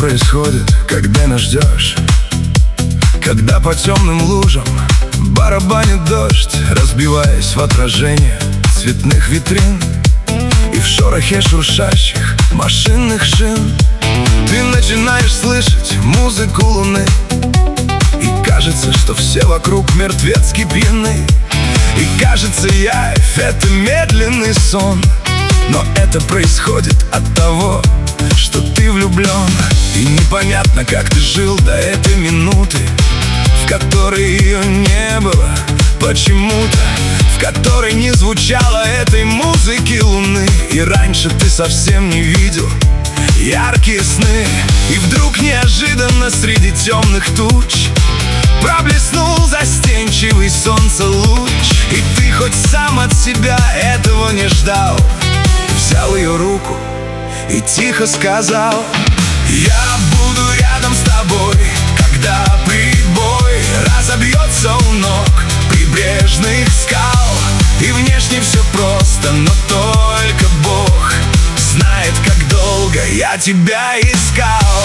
происходит, когда нас ждешь? Когда по темным лужам барабанит дождь, разбиваясь в отражение цветных витрин и в шорохе шуршащих машинных шин, ты начинаешь слышать музыку луны, и кажется, что все вокруг мертвецки пьяны. И кажется, явь — это медленный сон, но это происходит от того, что ты влюблен. И непонятно, как ты жил до этой минуты, в которой ее не было почему-то, в которой не звучало этой музыки луны. И раньше ты совсем не видел яркие сны, и вдруг неожиданно среди темных туч проблеснул застенчивый солнца луч. И ты хоть сам от себя этого не ждал, взял ее руку и тихо сказал: я буду рядом с тобой, когда прибой разобьется у ног прибрежных скал. И внешне все просто, но только Бог знает, как долго я тебя искал.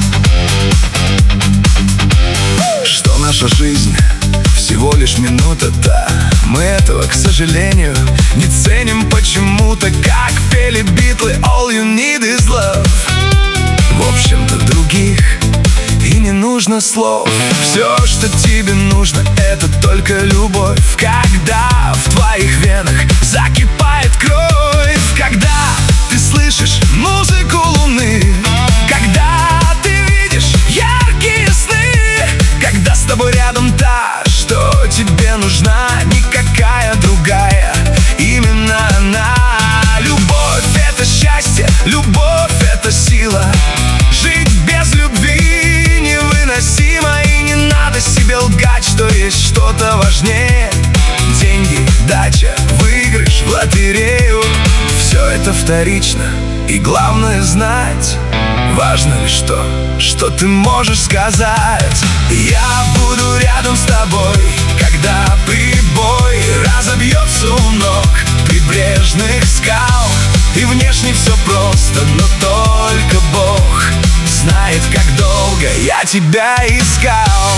Что наша жизнь всего лишь минута-то, мы этого, к сожалению, не ценим почему-то. Как пели Битлы: all you need is love. В общем-то, других и не нужно слов. Все, что тебе нужно, это только любовь. Когда в твоих венах закипает кровь, когда ты слышишь музыку луны, когда ты видишь яркие сны, когда с тобой рядом та, что тебе нужна, никакая другая, именно она. Любовь — это счастье, любовь — это сила. Жить без любви невыносимо, и не надо себе лгать, что есть что-то важнее. Деньги, дача, выигрыш в лотерею — все это вторично, и главное знать, важно лишь то, что ты можешь сказать. Я буду рядом с тобой, когда прибой разобьется у ног прибрежных скал. И внешне все просто, но только Бог знает, как долго я тебя искал.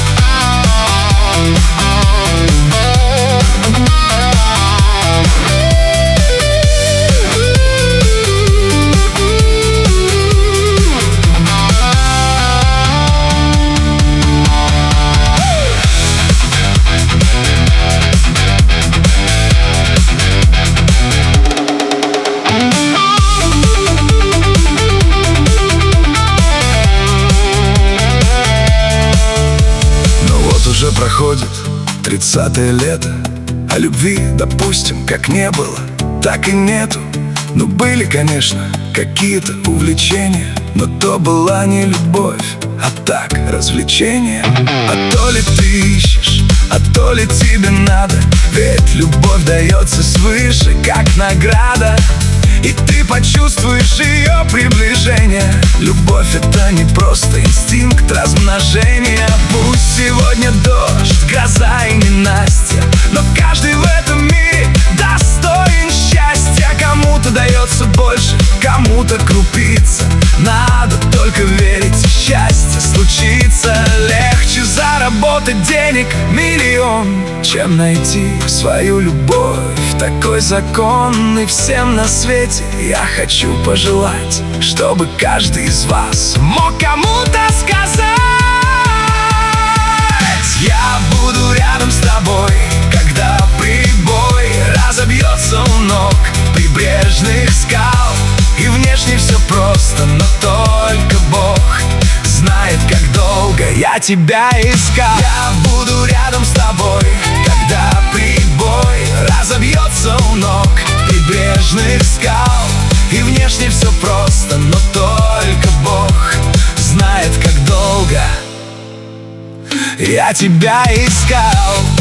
Уже проходит 30-е лето, а любви, допустим, как не было, так и нету. Но были, конечно, какие-то увлечения, но то была не любовь, а так, развлечение. А то ли ты ищешь, а то ли тебе надо, ведь любовь дается свыше, как награда. И ты почувствуешь ее приближение. Любовь — это не просто инстинкт размножения. Пусть сегодня дождь, гроза и ненастье, но каждый в этом мире достоин счастья. Кому-то дается больше, кому-то крупица. Надо только верить, счастье случится. Легче заработать денег миллион, чем найти свою любовь. Такой закон, и всем на свете я хочу пожелать, чтобы каждый из вас мог кому-то сказать: я буду рядом с тобой, когда прибой разобьется у ног прибрежных скал. И внешне все просто, но только Бог знает, как долго я тебя искал. Я буду рядом с тобой, когда прибой разобьется у ног прибрежных скал. И внешне все просто, но только Бог знает, как долго я тебя искал.